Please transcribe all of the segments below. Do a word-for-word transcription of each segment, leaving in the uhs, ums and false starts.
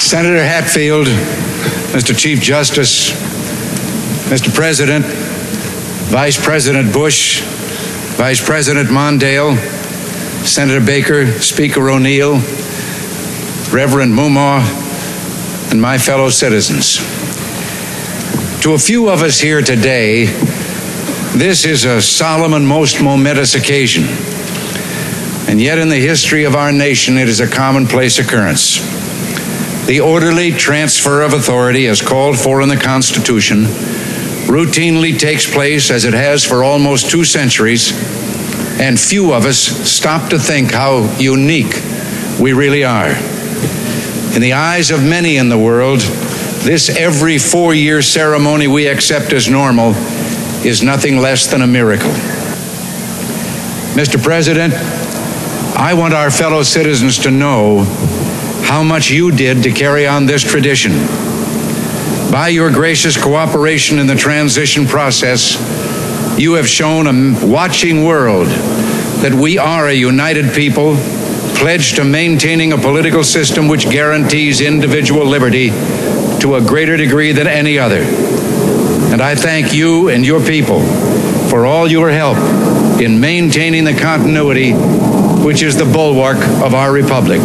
Senator Hatfield, Mister Chief Justice, Mister President, Vice President Bush, Vice President Mondale, Senator Baker, Speaker O'Neill, Reverend Mumau, and my fellow citizens. To a few of us here today, this is a solemn and most momentous occasion. And yet in the history of our nation, it is a commonplace occurrence. The orderly transfer of authority as called for in the Constitution routinely takes place as it has for almost two centuries, and few of us stop to think how unique we really are. In the eyes of many in the world, this every four-year ceremony we accept as normal is nothing less than a miracle. Mister President, I want our fellow citizens to know how much you did to carry on this tradition. By your gracious cooperation in the transition process, you have shown a watching world that we are a united people, pledged to maintaining a political system which guarantees individual liberty to a greater degree than any other. And I thank you and your people for all your help in maintaining the continuity which is the bulwark of our republic.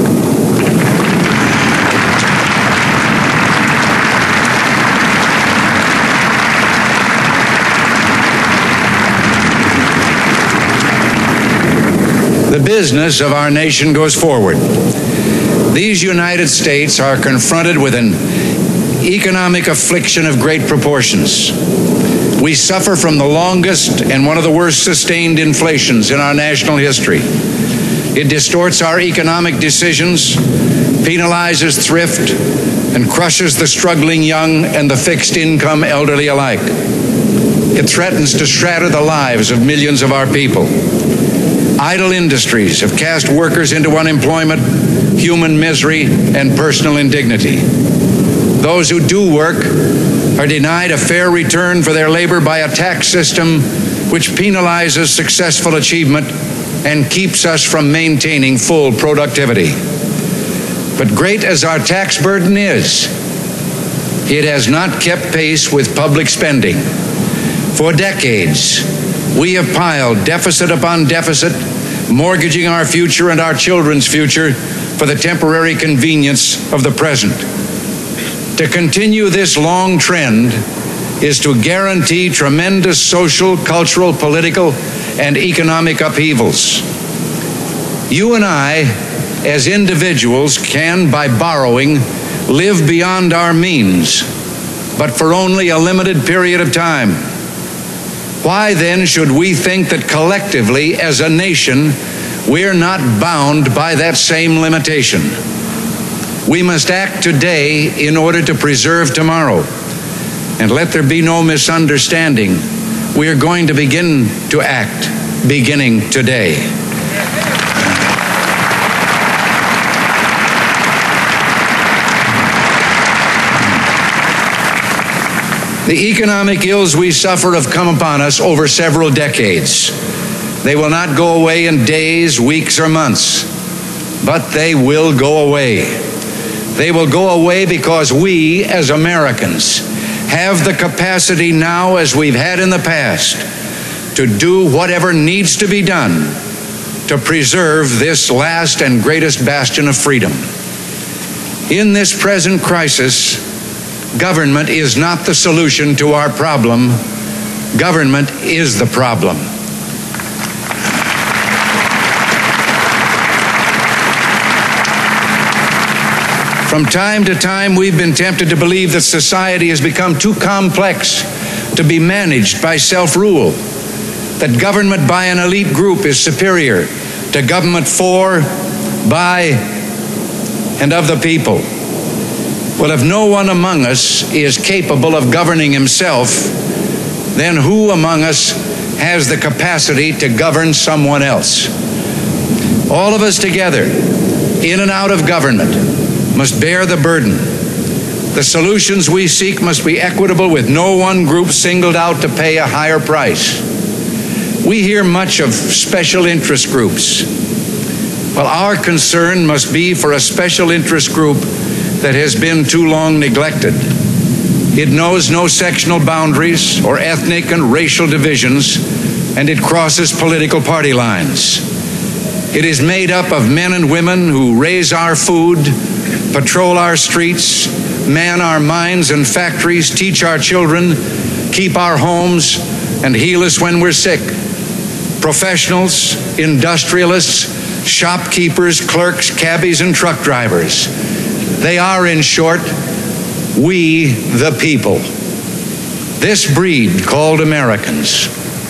The business of our nation goes forward. These United States are confronted with an economic affliction of great proportions. We suffer from the longest and one of the worst sustained inflations in our national history. It distorts our economic decisions, penalizes thrift, and crushes the struggling young and the fixed income elderly alike. It threatens to shatter the lives of millions of our people. Idle industries have cast workers into unemployment, human misery, and personal indignity. Those who do work are denied a fair return for their labor by a tax system which penalizes successful achievement and keeps us from maintaining full productivity. But great as our tax burden is, it has not kept pace with public spending. For decades, we have piled deficit upon deficit, mortgaging our future and our children's future for the temporary convenience of the present. To continue this long trend is to guarantee tremendous social, cultural, political, and economic upheavals. You and I, as individuals, can, by borrowing, live beyond our means, but for only a limited period of time. Why then should we think that collectively, as a nation, we're not bound by that same limitation? We must act today in order to preserve tomorrow. And let there be no misunderstanding. We are going to begin to act beginning today. The economic ills we suffer have come upon us over several decades. They will not go away in days, weeks, or months, but they will go away. They will go away because we, as Americans, have the capacity now, as we've had in the past, to do whatever needs to be done to preserve this last and greatest bastion of freedom. In this present crisis, government is not the solution to our problem. Government is the problem. From time to time, we've been tempted to believe that society has become too complex to be managed by self-rule, that government by an elite group is superior to government for, by, and of the people. Well, if no one among us is capable of governing himself, then who among us has the capacity to govern someone else? All of us together, in and out of government, must bear the burden. The solutions we seek must be equitable, with no one group singled out to pay a higher price. We hear much of special interest groups. Well, our concern must be for a special interest group that has been too long neglected. It knows no sectional boundaries or ethnic and racial divisions, and it crosses political party lines. It is made up of men and women who raise our food, patrol our streets, man our mines and factories, teach our children, keep our homes, and heal us when we're sick. Professionals, industrialists, shopkeepers, clerks, cabbies, and truck drivers. They are, in short, we the people. This breed called Americans.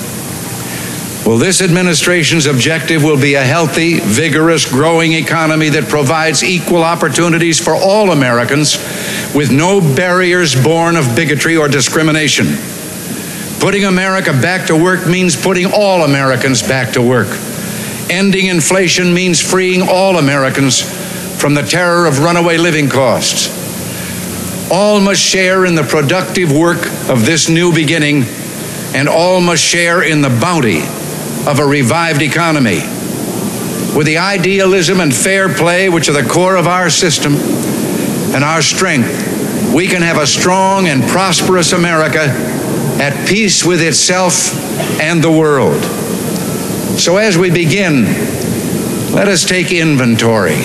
Well, this administration's objective will be a healthy, vigorous, growing economy that provides equal opportunities for all Americans with no barriers born of bigotry or discrimination. Putting America back to work means putting all Americans back to work. Ending inflation means freeing all Americans from the terror of runaway living costs. All must share in the productive work of this new beginning, and all must share in the bounty of a revived economy. With the idealism and fair play which are the core of our system and our strength, we can have a strong and prosperous America at peace with itself and the world. So as we begin, let us take inventory.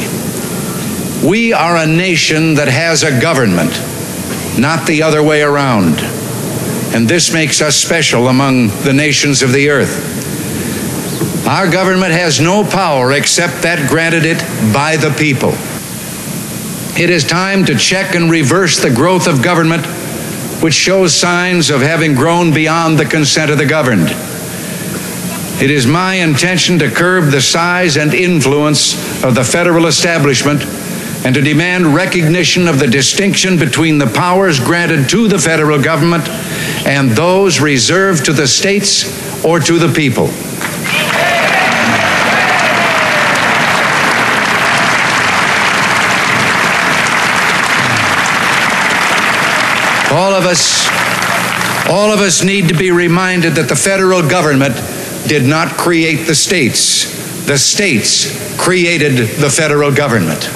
We are a nation that has a government, not the other way around. And this makes us special among the nations of the earth. Our government has no power except that granted it by the people. It is time to check and reverse the growth of government, which shows signs of having grown beyond the consent of the governed. It is my intention to curb the size and influence of the federal establishment and to demand recognition of the distinction between the powers granted to the federal government and those reserved to the states or to the people. All of us, all of us need to be reminded that the federal government did not create the states. The states created the federal government.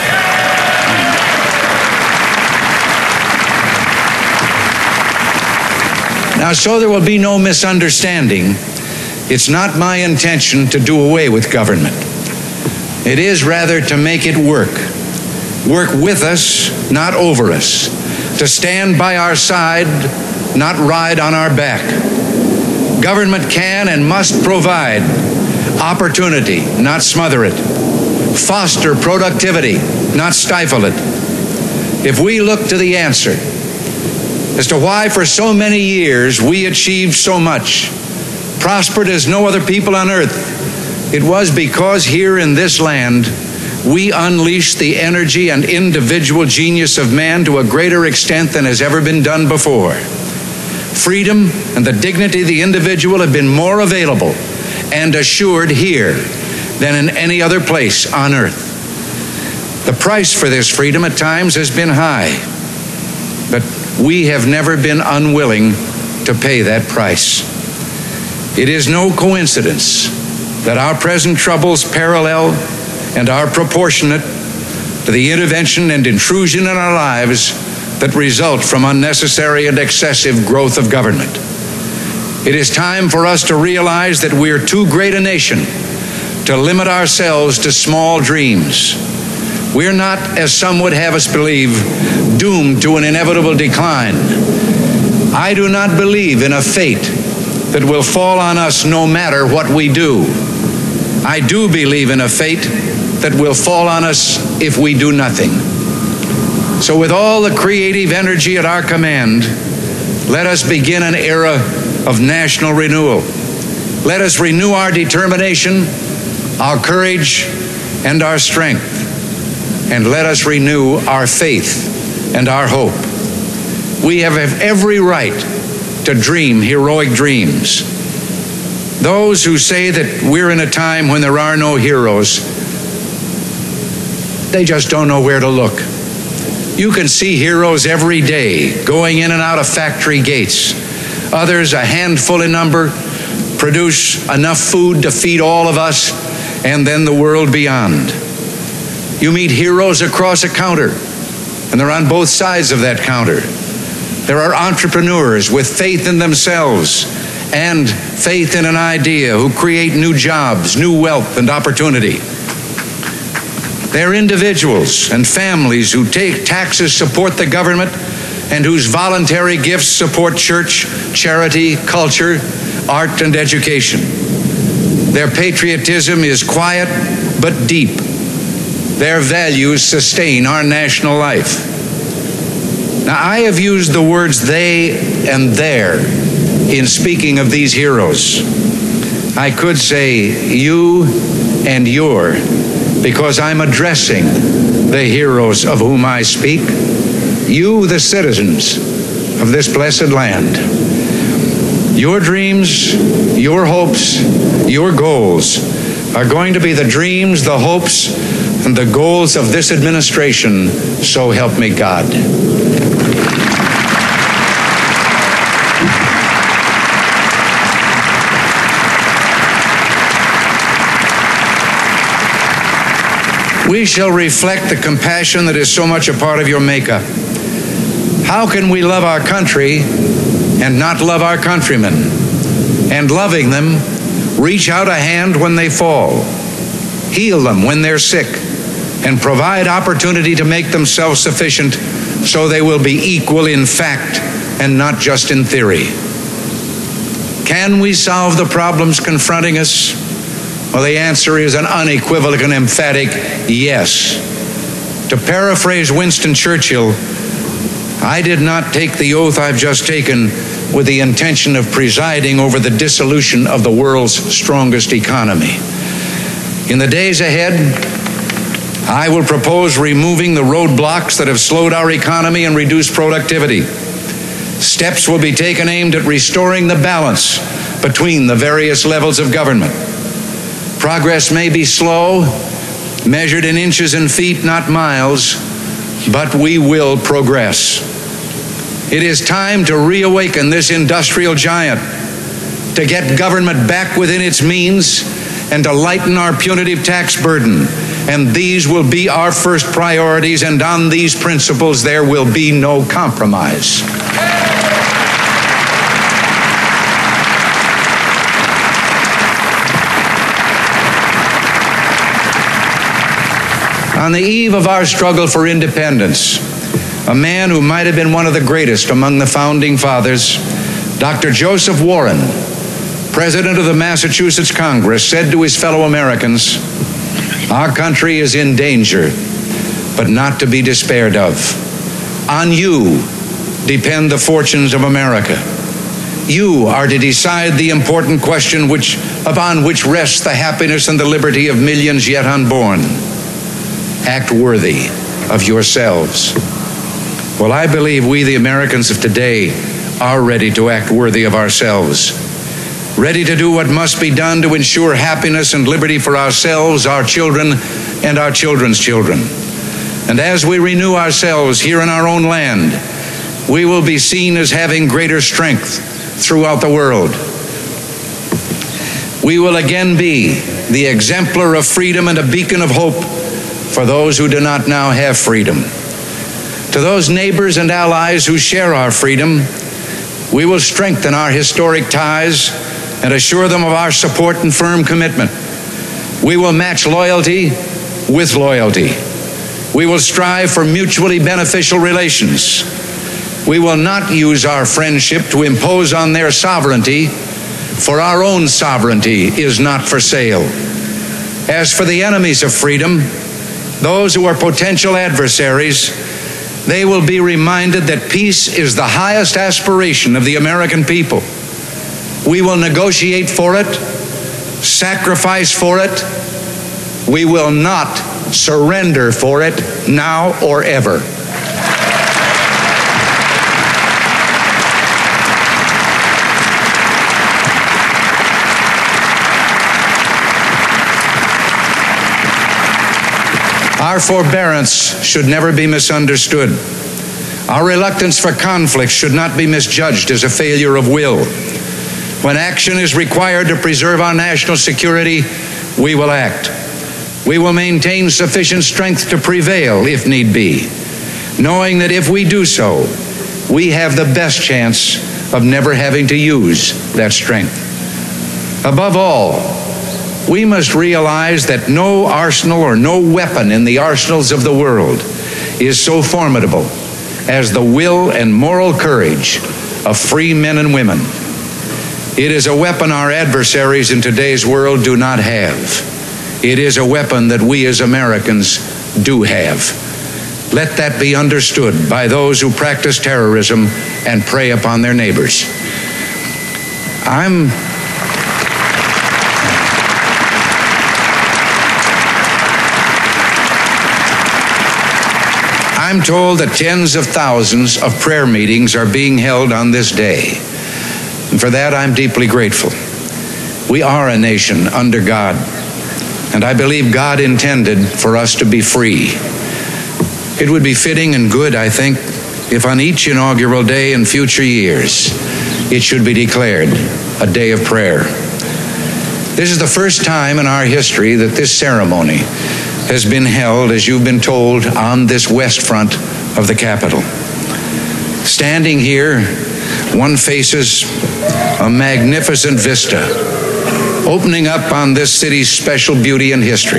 Now, so there will be no misunderstanding, it's not my intention to do away with government. It is rather to make it work. Work with us, not over us. To stand by our side, not ride on our back. Government can and must provide opportunity, not smother it. Foster productivity, not stifle it. If we look to the answer as to why for so many years we achieved so much, prospered as no other people on earth, it was because here in this land we unleashed the energy and individual genius of man to a greater extent than has ever been done before. Freedom and the dignity of the individual have been more available and assured here than in any other place on earth. The price for this freedom at times has been high, but we have never been unwilling to pay that price. It is no coincidence that our present troubles parallel and are proportionate to the intervention and intrusion in our lives that result from unnecessary and excessive growth of government. It is time for us to realize that we are too great a nation to limit ourselves to small dreams. We're not, as some would have us believe, doomed to an inevitable decline. I do not believe in a fate that will fall on us no matter what we do. I do believe in a fate that will fall on us if we do nothing. So with all the creative energy at our command, let us begin an era of national renewal. Let us renew our determination, our courage, and our strength. And let us renew our faith and our hope. We have every right to dream heroic dreams. Those who say that we're in a time when there are no heroes, they just don't know where to look. You can see heroes every day going in and out of factory gates. Others, a handful in number, produce enough food to feed all of us and then the world beyond. You meet heroes across a counter and they're on both sides of that counter. There are entrepreneurs with faith in themselves and faith in an idea who create new jobs, new wealth, and opportunity. There are individuals and families who take taxes support the government and whose voluntary gifts support church, charity, culture, art, and education. Their patriotism is quiet but deep. Their values sustain our national life. Now, I have used the words they and their in speaking of these heroes. I could say you and your, because I'm addressing the heroes of whom I speak. You, the citizens of this blessed land. Your dreams, your hopes, your goals are going to be the dreams, the hopes, and the goals of this administration, so help me God. We shall reflect the compassion that is so much a part of your makeup. How can we love our country and not love our countrymen? And loving them, reach out a hand when they fall, heal them when they're sick, and provide opportunity to make them self-sufficient so they will be equal in fact and not just in theory. Can we solve the problems confronting us? Well, the answer is an unequivocal and emphatic yes. To paraphrase Winston Churchill, I did not take the oath I've just taken with the intention of presiding over the dissolution of the world's strongest economy. In the days ahead, I will propose removing the roadblocks that have slowed our economy and reduced productivity. Steps will be taken aimed at restoring the balance between the various levels of government. Progress may be slow, measured in inches and feet, not miles, but we will progress. It is time to reawaken this industrial giant, to get government back within its means, and to lighten our punitive tax burden. And these will be our first priorities, and on these principles there will be no compromise. On the eve of our struggle for independence, a man who might have been one of the greatest among the founding fathers, Doctor Joseph Warren, president of the Massachusetts Congress, said to his fellow Americans, "Our country is in danger, but not to be despaired of. On you depend the fortunes of America. You are to decide the important question which, upon which rests the happiness and the liberty of millions yet unborn. Act worthy of yourselves." Well, I believe we, the Americans of today, are ready to act worthy of ourselves, ready to do what must be done to ensure happiness and liberty for ourselves, our children, and our children's children. And as we renew ourselves here in our own land, we will be seen as having greater strength throughout the world. We will again be the exemplar of freedom and a beacon of hope for those who do not now have freedom. To those neighbors and allies who share our freedom, we will strengthen our historic ties and assure them of our support and firm commitment. We will match loyalty with loyalty. We will strive for mutually beneficial relations. We will not use our friendship to impose on their sovereignty, for our own sovereignty is not for sale. As for the enemies of freedom, those who are potential adversaries, they will be reminded that peace is the highest aspiration of the American people. We will negotiate for it, sacrifice for it. We will not surrender for it now or ever. Our forbearance should never be misunderstood. Our reluctance for conflict should not be misjudged as a failure of will. When action is required to preserve our national security, we will act. We will maintain sufficient strength to prevail if need be. knowing that if we do so, we have the best chance of never having to use that strength. Above all, we must realize that no arsenal or no weapon in the arsenals of the world is so formidable as the will and moral courage of free men and women. It is a weapon our adversaries in today's world do not have. It is a weapon that we as Americans do have. Let that be understood by those who practice terrorism and prey upon their neighbors. I'm I'm told that tens of thousands of prayer meetings are being held on this day. And for that, I'm deeply grateful. We are a nation under God, and I believe God intended for us to be free. It would be fitting and good, I think, if on each inaugural day in future years, it should be declared a day of prayer. This is the first time in our history that this ceremony has been held, as you've been told, on this west front of the Capitol. Standing here, one faces a magnificent vista opening up on this city's special beauty and history.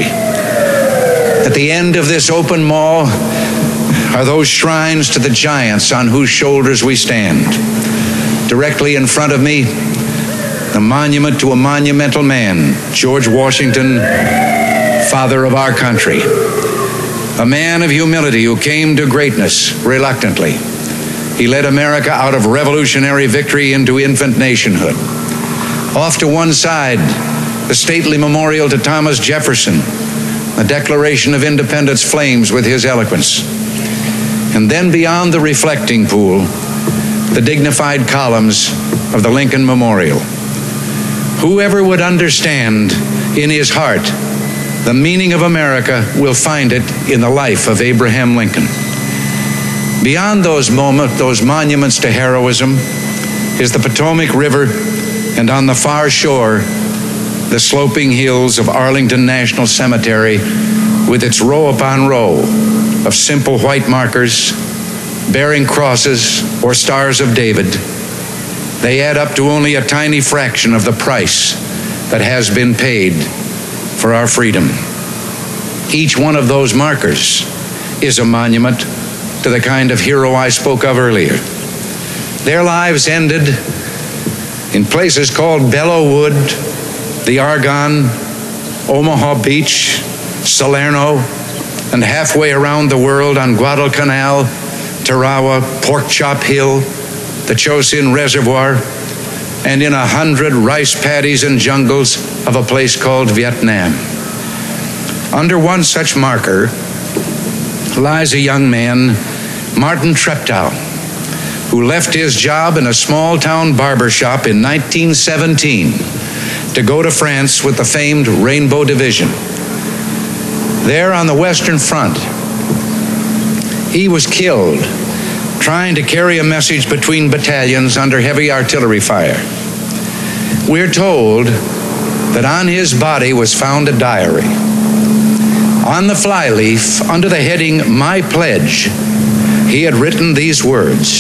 At the end of this open mall are those shrines to the giants on whose shoulders we stand. Directly in front of me, the monument to a monumental man, George Washington, father of our country, a man of humility who came to greatness reluctantly. He led America out of revolutionary victory into infant nationhood. Off to one side, the stately memorial to Thomas Jefferson, the Declaration of Independence flames with his eloquence. And then beyond the reflecting pool, the dignified columns of the Lincoln Memorial. Whoever would understand in his heart the meaning of America will find it in the life of Abraham Lincoln. Beyond those moments, those monuments to heroism, is the Potomac River, and on the far shore, the sloping hills of Arlington National Cemetery with its row upon row of simple white markers bearing crosses or stars of David. They add up to only a tiny fraction of the price that has been paid for our freedom. Each one of those markers is a monument to the kind of hero I spoke of earlier. Their lives ended in places called Belleau Wood, the Argonne, Omaha Beach, Salerno, and halfway around the world on Guadalcanal, Tarawa, Pork Chop Hill, the Chosin Reservoir, and in a hundred rice paddies and jungles of a place called Vietnam. Under one such marker lies a young man, Martin Treptow, who left his job in a small town barber shop in nineteen seventeen to go to France with the famed Rainbow Division. There on the Western Front, he was killed trying to carry a message between battalions under heavy artillery fire. We're told that on his body was found a diary. On the flyleaf, under the heading, My Pledge, he had written these words: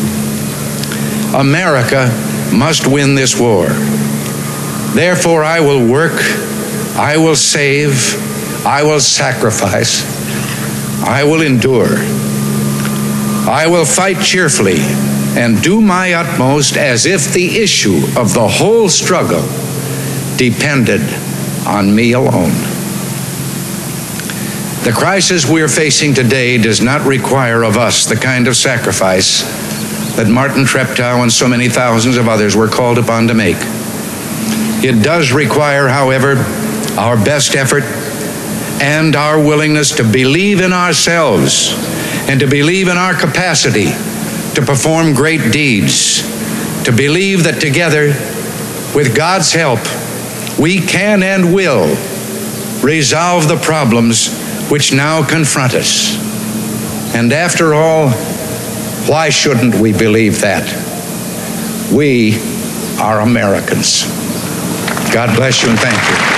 America must win this war. Therefore I will work, I will save, I will sacrifice, I will endure. I will fight cheerfully and do my utmost as if the issue of the whole struggle depended on me alone. The crisis we're facing today does not require of us the kind of sacrifice that Martin Treptow and so many thousands of others were called upon to make. It does require, however, our best effort and our willingness to believe in ourselves and to believe in our capacity to perform great deeds, to believe that together, with God's help, we can and will resolve the problems which now confront us. And after all, why shouldn't we believe that? We are Americans. God bless you and thank you.